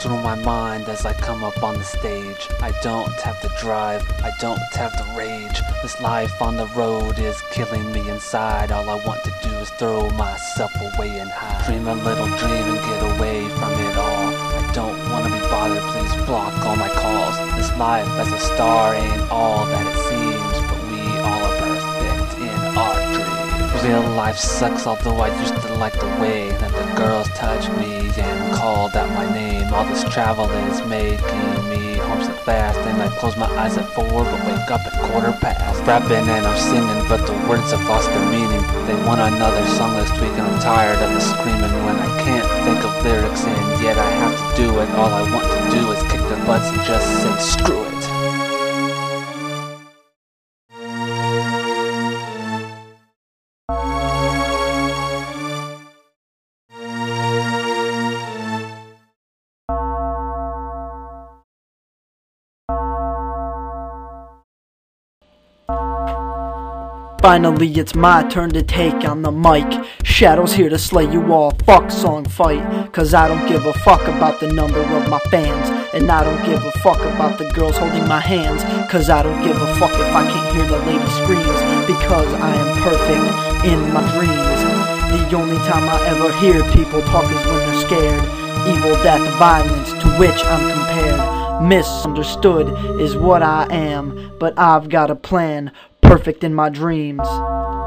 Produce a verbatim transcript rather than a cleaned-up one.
through my mind as I come up on the stage. I don't have to drive, I don't have to rage. This life on the road is killing me inside. All I want to do is throw myself away and hide. Dream a little dream and get away from it all. I don't want to be bothered, please block all my calls. This life as a star ain't all that it seems, but we all are perfect in our dreams. Real life sucks, although I used to like the way that the girls touch me and called out my name. All this travel is making me homesick fast, and I close my eyes at four but wake up at quarter past. Rapping and I'm singing, but the words have lost their meaning. They want another song this week and I'm tired of the screaming when I can't think of lyrics, and yet I have to do it. All I want to do is kick their butts and just say screw it. Finally it's my turn to take on the mic. Shadow's here to slay you all, fuck song fight. Cause I don't give a fuck about the number of my fans, and I don't give a fuck about the girls holding my hands. Cause I don't give a fuck if I can't hear the lady screams, because I am perfect in my dreams. The only time I ever hear people talk is when they're scared. Evil, death, violence, to which I'm compared. Misunderstood is what I am, but I've got a plan. Perfect in my dreams.